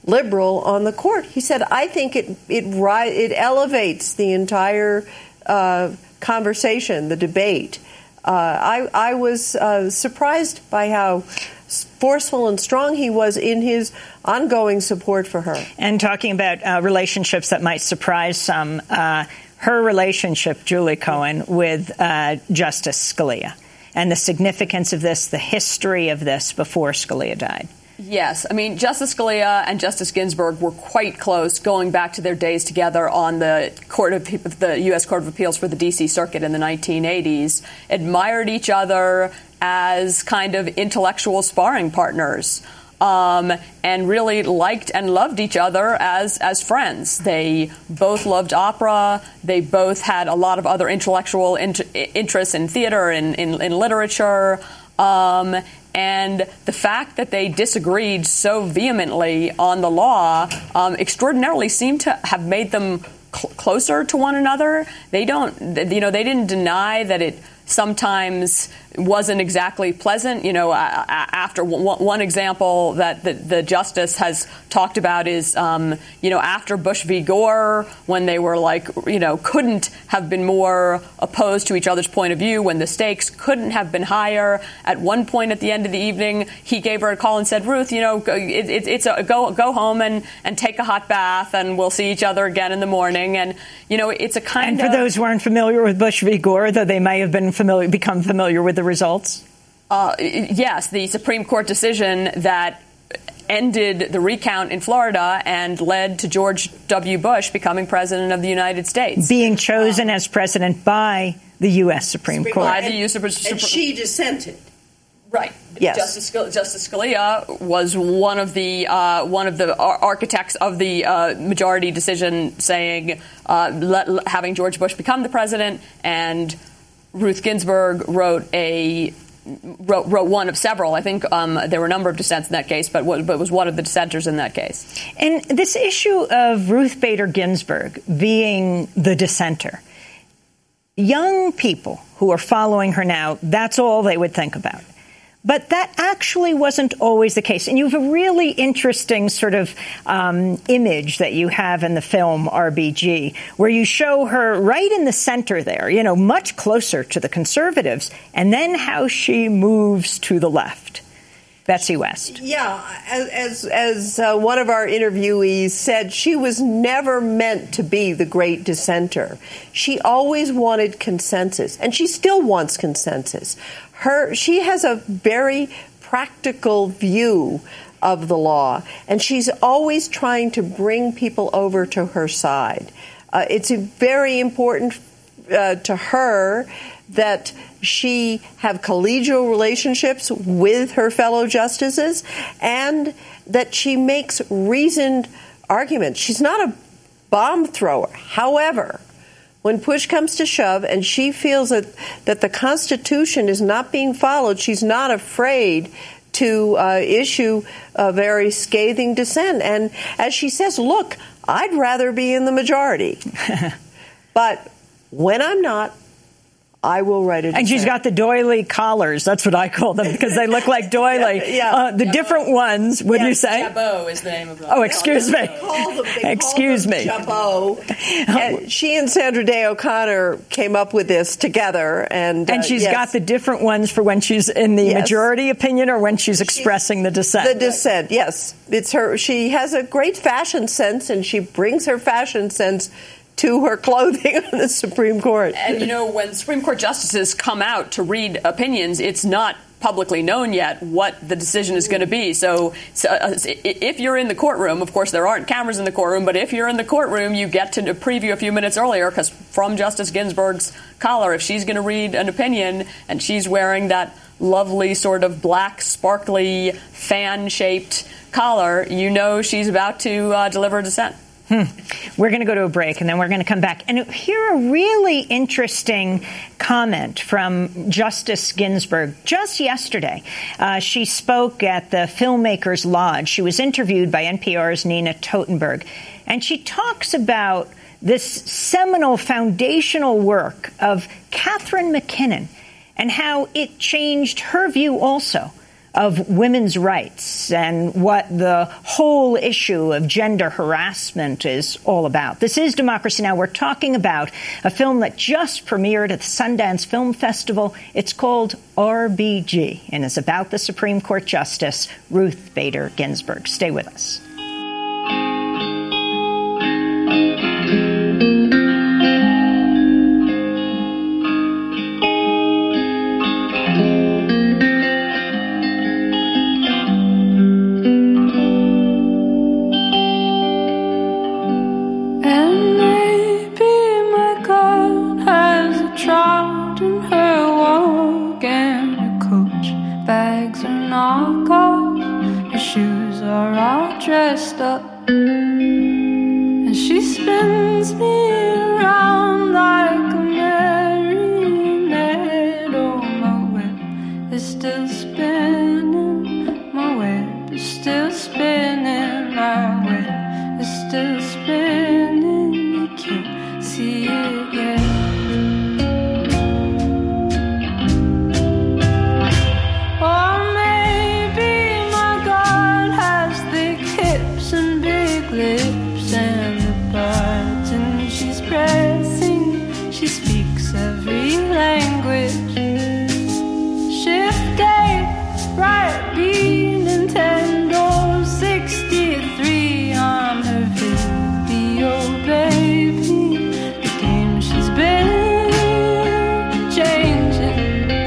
liberal on the court. He said, I think it it it elevates the entire uh, conversation, the debate. Uh, I, I was uh, surprised by how forceful and strong he was in his ongoing support for her. And talking about uh, relationships that might surprise some, uh, her relationship, Julie Cohen, with uh, Justice Scalia, and the significance of this, the history of this before Scalia died. Yes. I mean, Justice Scalia and Justice Ginsburg were quite close going back to their days together on the Court of the U S Court of Appeals for the D C Circuit in the nineteen eighties, admired each other as kind of intellectual sparring partners, um, and really liked and loved each other as, as friends. They both loved opera. They both had a lot of other intellectual int- interests in theater and in, in literature. Um, And the fact that they disagreed so vehemently on the law um, extraordinarily seemed to have made them cl- closer to one another. They don't, you know, they didn't deny that it sometimes wasn't exactly pleasant. You know, after one example that the, the justice has talked about is, um, you know, after Bush v. Gore, when they were like, you know, couldn't have been more opposed to each other's point of view, when the stakes couldn't have been higher. At one point at the end of the evening, he gave her a call and said, Ruth, you know, it, it, it's a, go go home and, and take a hot bath, and we'll see each other again in the morning. And, you know, it's a kind and of... And for those who aren't familiar with Bush v. Gore, though they may have been familiar, become familiar with the results? Uh, yes, the Supreme Court decision that ended the recount in Florida and led to George W. Bush becoming president of the United States. Being chosen um, as president by the U S. Supreme, Supreme Court. By the U S. Supreme Court. And she dissented. Right. Yes. Justice, Justice Scalia was one of the uh, one of the architects of the uh, majority decision, saying uh, let, having George Bush become the president, and Ruth Ginsburg wrote a wrote, wrote one of several. I think um, there were a number of dissents in that case, but was, but was one of the dissenters in that case. And this issue of Ruth Bader Ginsburg being the dissenter, young people who are following her now, that's all they would think about. But that actually wasn't always the case. And you have a really interesting sort of um, image that you have in the film R B G, where you show her right in the center there, you know, much closer to the conservatives, and then how she moves to the left. Betsy West. Yeah, as as uh, one of our interviewees said, she was never meant to be the great dissenter. She always wanted consensus, and she still wants consensus. Her she has a very practical view of the law, and she's always trying to bring people over to her side. Uh, it's very important uh, to her that she have collegial relationships with her fellow justices, and that she makes reasoned arguments. She's not a bomb thrower. However, when push comes to shove and she feels that, that the Constitution is not being followed, she's not afraid to uh, issue a very scathing dissent. And as she says, look, I'd rather be in the majority. But when I'm not, I will write it. And she's got the doily collars. That's what I call them, because they look like doily. Yeah, yeah. Uh, the Jabot. different ones. What yes, do you say? Jabot is the name of them. Oh, excuse no, me. They call them, they excuse call them me. Jabot. And she and Sandra Day O'Connor came up with this together, and and uh, she's yes. got the different ones for when she's in the yes. majority opinion or when she's expressing she's, the dissent. The dissent, yes, it's her. She has a great fashion sense, and she brings her fashion sense to her clothing on the Supreme Court. And, you know, when Supreme Court justices come out to read opinions, it's not publicly known yet what the decision is going to be. So, so uh, if you're in the courtroom, of course, there aren't cameras in the courtroom, but if you're in the courtroom, you get to preview a few minutes earlier, because from Justice Ginsburg's collar, if she's going to read an opinion and she's wearing that lovely sort of black, sparkly, fan-shaped collar, you know she's about to uh, deliver a dissent. Hmm. We're going to go to a break, and then we're going to come back and hear a really interesting comment from Justice Ginsburg just yesterday. Uh, she spoke at the Filmmakers Lodge. She was interviewed by N P R's Nina Totenberg, and she talks about this seminal foundational work of Catherine MacKinnon and how it changed her view also of women's rights and what the whole issue of gender harassment is all about. This is Democracy Now! We're talking about a film that just premiered at the Sundance Film Festival. It's called R B G and is about the Supreme Court Justice Ruth Bader Ginsburg. Stay with us. Dressed up, and she spins me around like a marionette. Oh, my web is still spinning, my web is still spinning, my web is still spinning. You can't see it yet. Lips and the button she's pressing, she speaks every language. Shift A, right B, Nintendo sixty-three, I'm her video baby. The game she's been changing.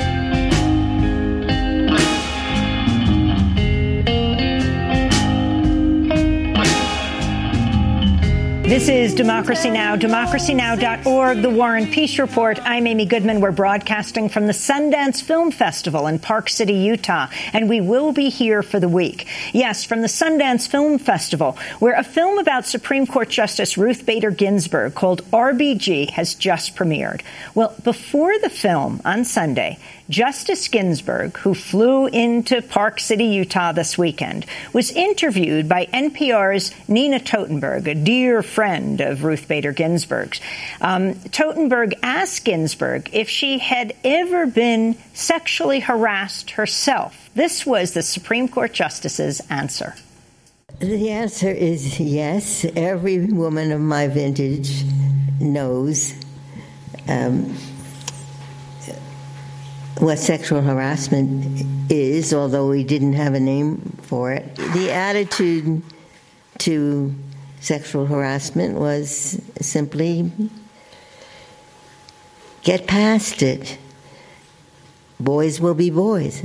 This is Democracy Now!, democracy now dot org, The War and Peace Report. I'm Amy Goodman. We're broadcasting from the Sundance Film Festival in Park City, Utah, and we will be here for the week. Yes, from the Sundance Film Festival, where a film about Supreme Court Justice Ruth Bader Ginsburg called R B G has just premiered. Well, before the film on Sunday, Justice Ginsburg, who flew into Park City, Utah this weekend, was interviewed by N P R's Nina Totenberg, a dear friend of Ruth Bader Ginsburg's. Um, Totenberg asked Ginsburg if she had ever been sexually harassed herself. This was the Supreme Court Justice's answer. The answer is yes. Every woman of my vintage knows um, what sexual harassment is, although we didn't have a name for it. The attitude to sexual harassment was simply get past it. Boys will be boys.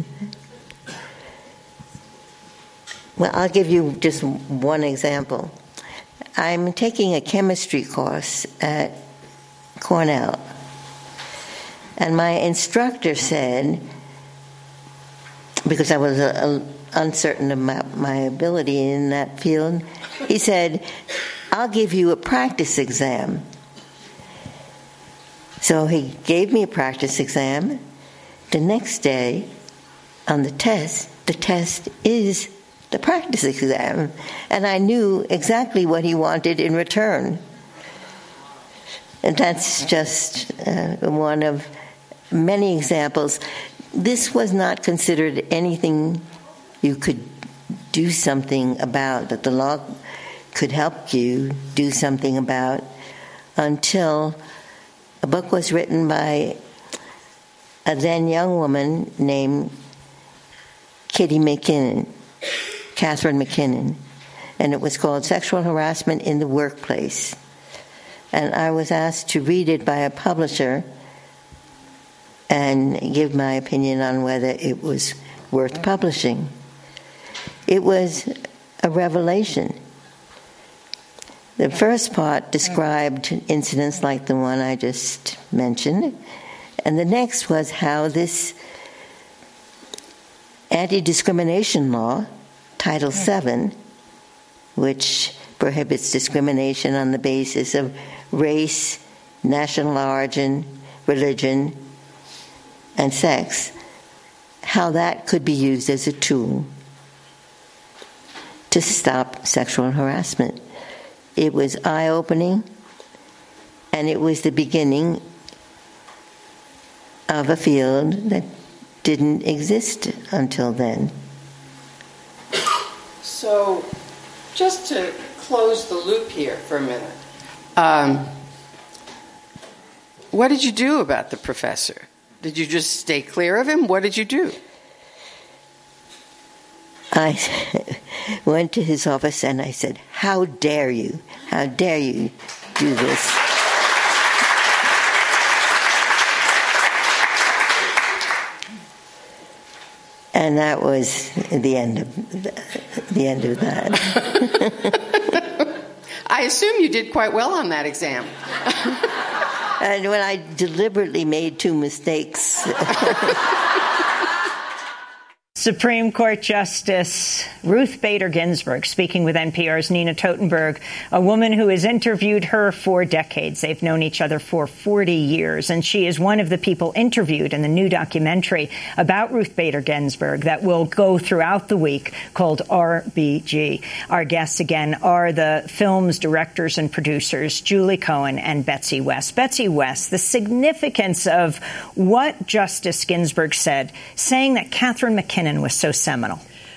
Well, I'll give you just one example. I'm taking a chemistry course at Cornell. And my instructor said, because I was a, a, uncertain about my ability in that field, he said, I'll give you a practice exam. So he gave me a practice exam. The next day, on the test, the test is the practice exam. And I knew exactly what he wanted in return. And that's just uh, one of many examples. This was not considered anything you could do something about, that the law could help you do something about, until a book was written by a then young woman named Kitty McKinnon, Catherine McKinnon, and it was called Sexual Harassment in the Workplace. And I was asked to read it by a publisher and give my opinion on whether it was worth publishing. It was a revelation. The first part described incidents like the one I just mentioned, and the next was how this anti-discrimination law, Title seven, which prohibits discrimination on the basis of race, national origin, religion, and sex, how that could be used as a tool to stop sexual harassment. It was eye-opening, and it was the beginning of a field that didn't exist until then. So, just to close the loop here for a minute, um, what did you do about the professor? Did you just stay clear of him? What did you do? I went to his office and I said, "How dare you? How dare you do this?" And that was the end of the, the end of that. I assume you did quite well on that exam. And when I deliberately made two mistakes. Supreme Court Justice Ruth Bader Ginsburg speaking with N P R's Nina Totenberg, a woman who has interviewed her for decades. They've known each other for forty years, and she is one of the people interviewed in the new documentary about Ruth Bader Ginsburg that will go throughout the week called R B G. Our guests, again, are the film's directors and producers, Julie Cohen and Betsy West. Betsy West, the significance of what Justice Ginsburg said, saying that Catherine McKinnon was so seminal.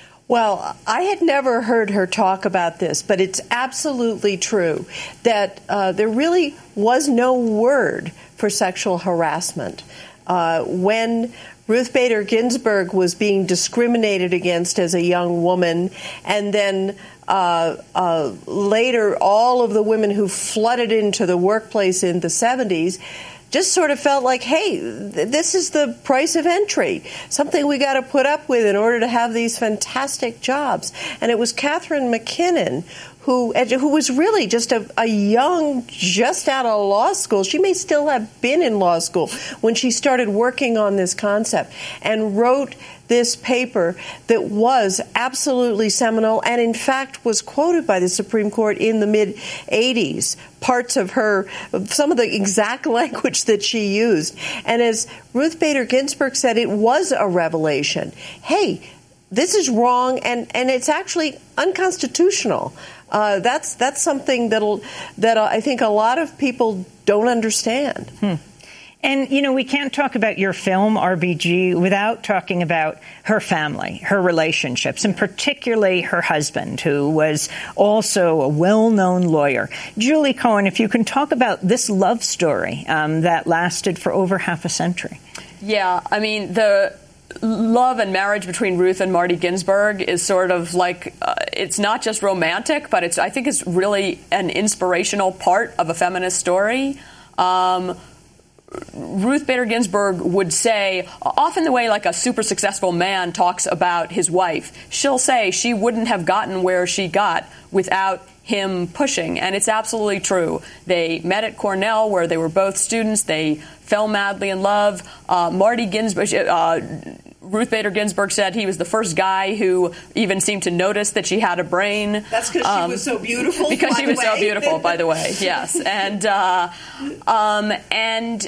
Well, I had never heard her talk about this, but it's absolutely true that uh, there really was no word for sexual harassment. Uh, when Ruth Bader Ginsburg was being discriminated against as a young woman, and then uh, uh, later all of the women who flooded into the workplace in the seventies just sort of felt like, hey, th- this is the price of entry, something we got to put up with in order to have these fantastic jobs. And it was Catherine McKinnon who who was really just a, a young, just out of law school. She may still have been in law school when she started working on this concept and wrote this paper that was absolutely seminal and, in fact, was quoted by the Supreme Court in the mid-eighties, parts of her, some of the exact language that she used. And as Ruth Bader Ginsburg said, it was a revelation. Hey, this is wrong, and, and it's actually unconstitutional. Uh, that's that's something that'll that I think a lot of people don't understand. Hmm. And, you know, we can't talk about your film, R B G, without talking about her family, her relationships, and particularly her husband, who was also a well-known lawyer. Julie Cohen, if you can talk about this love story um, that lasted for over half a century. Yeah, I mean, the love and marriage between Ruth and Marty Ginsburg is sort of like, uh, it's not just romantic, but it's I think it's really an inspirational part of a feminist story. Um Ruth Bader Ginsburg would say, often the way like a super successful man talks about his wife, she'll say she wouldn't have gotten where she got without him pushing. And it's absolutely true. They met at Cornell, where they were both students. They fell madly in love. Uh, Marty Ginsburg, uh, Ruth Bader Ginsburg said he was the first guy who even seemed to notice that she had a brain. That's because um, she was so beautiful. Because by she was the so way. beautiful, by the way. Yes, and uh, um, and.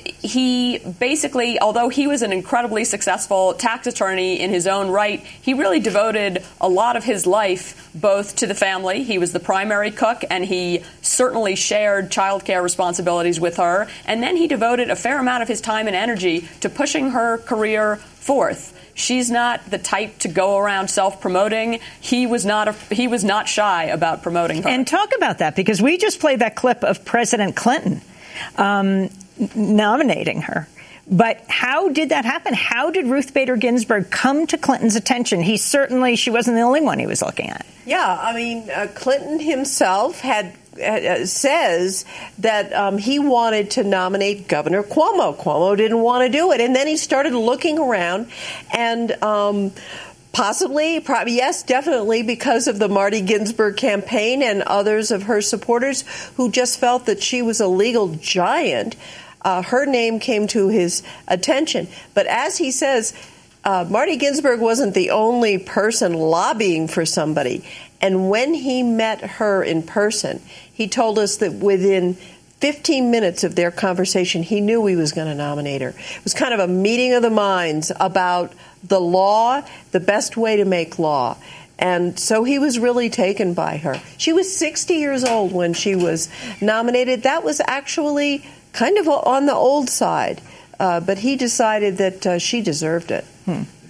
He basically, although he was an incredibly successful tax attorney in his own right, he really devoted a lot of his life both to the family. He was the primary cook, and he certainly shared childcare responsibilities with her. And then he devoted a fair amount of his time and energy to pushing her career forth. She's not the type to go around self-promoting. He was not a, he was not shy about promoting her. And talk about that, because we just played that clip of President Clinton Um, nominating her. But how did that happen? How did Ruth Bader Ginsburg come to Clinton's attention? He certainly, she wasn't the only one he was looking at. Yeah, I mean, uh, Clinton himself had uh, says that um, he wanted to nominate Governor Cuomo. Cuomo didn't want to do it. And then he started looking around and um, possibly, probably, yes, definitely because of the Marty Ginsburg campaign and others of her supporters who just felt that she was a legal giant, uh, her name came to his attention. But as he says, uh, Marty Ginsburg wasn't the only person lobbying for somebody. And when he met her in person, he told us that within fifteen minutes of their conversation, he knew he was going to nominate her. It was kind of a meeting of the minds about the law, the best way to make law. And so he was really taken by her. She was sixty years old when she was nominated. That was actually kind of on the old side. Uh, but he decided that uh, she deserved it. Hmm.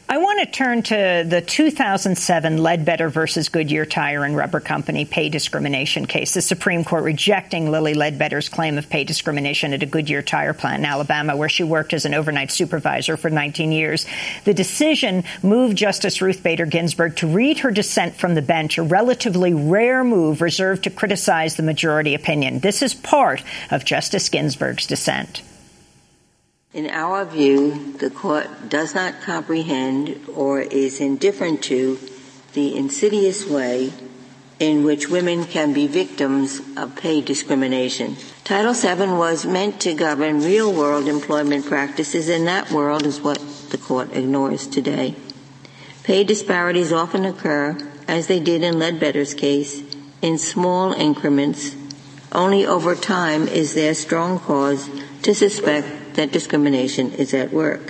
I want to turn to the two thousand seven Ledbetter versus Goodyear Tire and Rubber Company pay discrimination case. The Supreme Court rejecting Lilly Ledbetter's claim of pay discrimination at a Goodyear tire plant in Alabama, where she worked as an overnight supervisor for nineteen years. The decision moved Justice Ruth Bader Ginsburg to read her dissent from the bench, a relatively rare move reserved to criticize the majority opinion. This is part of Justice Ginsburg's dissent. In our view, the court does not comprehend or is indifferent to the insidious way in which women can be victims of pay discrimination. Title seven was meant to govern real-world employment practices, and that world is what the court ignores today. Pay disparities often occur, as they did in Ledbetter's case, in small increments. Only over time is there strong cause to suspect that discrimination is at work.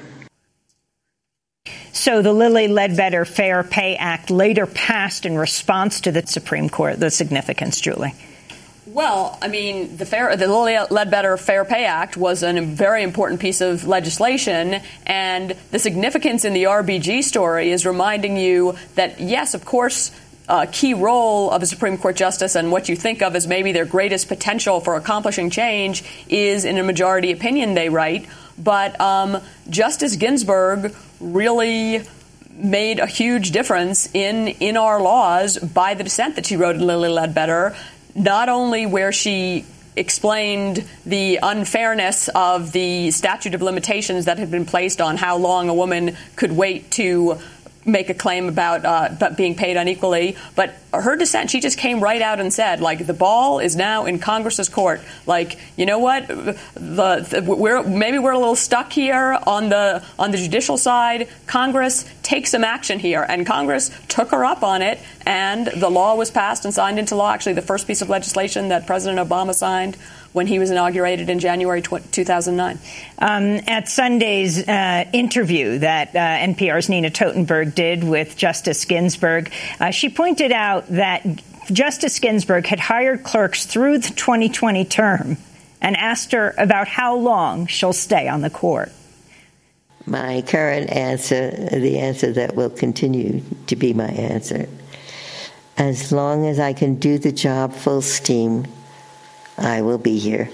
So the Lilly Ledbetter Fair Pay Act later passed in response to the Supreme Court. The significance, Julie? Well, I mean, the, Fair, the Lilly Ledbetter Fair Pay Act was a very important piece of legislation, and the significance in the R B G story is reminding you that, yes, of course, a key role of a Supreme Court justice and what you think of as maybe their greatest potential for accomplishing change is in a majority opinion they write. But um, Justice Ginsburg really made a huge difference in, in our laws by the dissent that she wrote in Lilly Ledbetter, not only where she explained the unfairness of the statute of limitations that had been placed on how long a woman could wait to make a claim about uh, being paid unequally. But her dissent, she just came right out and said, like, the ball is now in Congress's court. Like, you know what? The, the we're maybe we're a little stuck here on the on the judicial side. Congress, take some action here. And Congress took her up on it, and the law was passed and signed into law. Actually, the first piece of legislation that President Obama signed when he was inaugurated in January two thousand nine. Um, at Sunday's uh, interview that uh, N P R's Nina Totenberg did with Justice Ginsburg, uh, she pointed out that Justice Ginsburg had hired clerks through the twenty twenty term and asked her about how long she'll stay on the court. My current answer, the answer that will continue to be my answer, as long as I can do the job full steam, I will be here.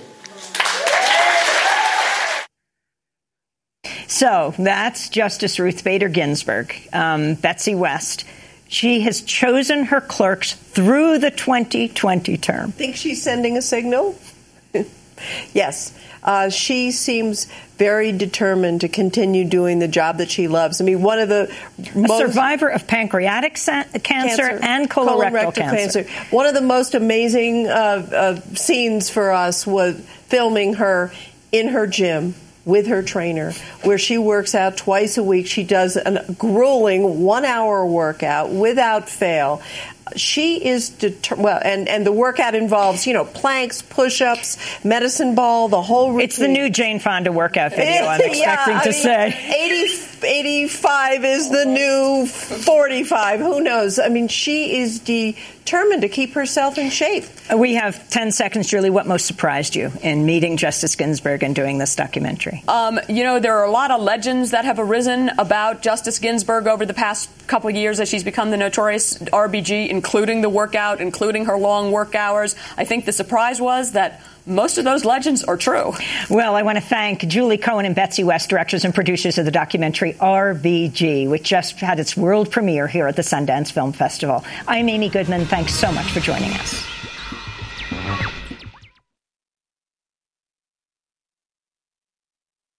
So that's Justice Ruth Bader Ginsburg. Um, Betsy West, she has chosen her clerks through the twenty twenty term. Think she's sending a signal? Yes. Uh, she seems very determined to continue doing the job that she loves. I mean, one of the a most, survivor of pancreatic sa- cancer, cancer and colorectal, colorectal cancer. cancer. One of the most amazing uh, uh, scenes for us was filming her in her gym with her trainer, where she works out twice a week. She does a grueling one-hour workout without fail. She is deter- well, and, and the workout involves, you know, planks, push-ups, medicine ball, the whole routine. It's the new Jane Fonda workout video, I'm expecting yeah, I to mean, say. eighty, eighty-five is the new forty-five. Who knows? I mean, she is determined to keep herself in shape. We have ten seconds, Julie. What most surprised you in meeting Justice Ginsburg and doing this documentary? Um, you know, there are a lot of legends that have arisen about Justice Ginsburg over the past couple of years as she's become the notorious R B G, including the workout, including her long work hours. I think the surprise was that most of those legends are true. Well, I want to thank Julie Cohen and Betsy West, directors and producers of the documentary R B G, which just had its world premiere here at the Sundance Film Festival. I'm Amy Goodman. Thanks so much for joining us.